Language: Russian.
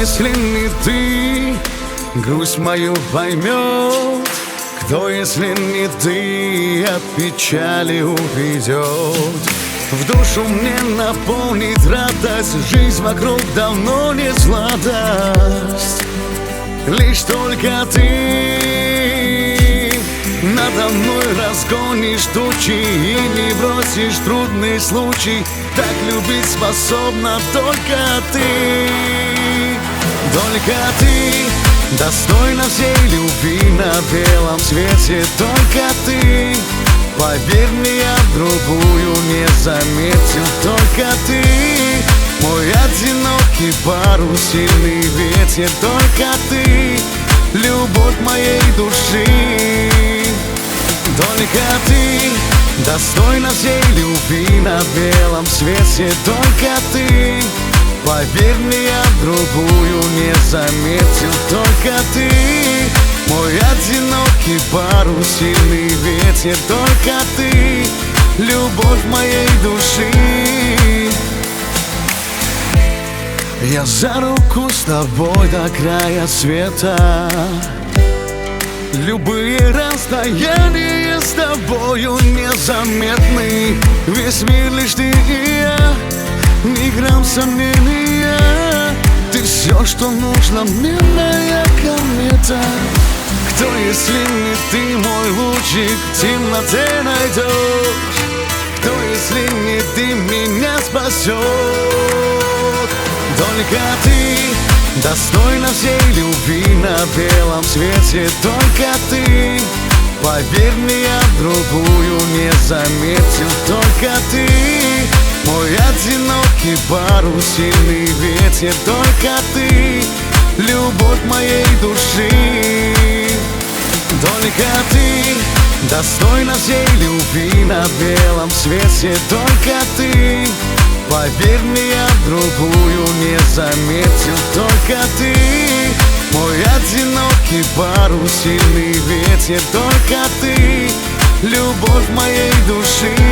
если не ты грусть мою поймет? Кто, если не ты, от печали уведет? В душу мне наполнит радость, жизнь вокруг давно не сладость. Лишь только ты надо мной разгонишь тучи и не бросишь трудный случай. Так любить способна только ты, только ты. Достойна всей любви на белом свете только ты. Поверь мне, я другую не заметил, только ты. Мой одинокий парус, сильный ветер, только ты. Любовь моей души, только ты. Достойна всей любви на белом свете только ты. Поверь мне, я другую не заметил, только ты. Мой одинокий парус, сильный ветер, только ты. Любовь моей души. Я за руку с тобой до края света. Любые расстояния с тобою незаметны. Весь мир лишь ты и я, ни грамм сомнения. Ты все, что нужно мне, моя комета. Кто, если не ты, мой лучик в темноте найдешь? Кто, если не ты, меня спасет? Только ты достойна всей любви на белом свете, только ты. Поверь мне, я другую не заметил, только ты. Мой одинокий парус, сильный ветер, только ты. Любовь моей души, только ты. Достойна всей любви на белом свете, только ты. Поверь мне, я другую не заметил, только ты. Мой одинокий парус, сильный ветер, только ты. Любовь моей души.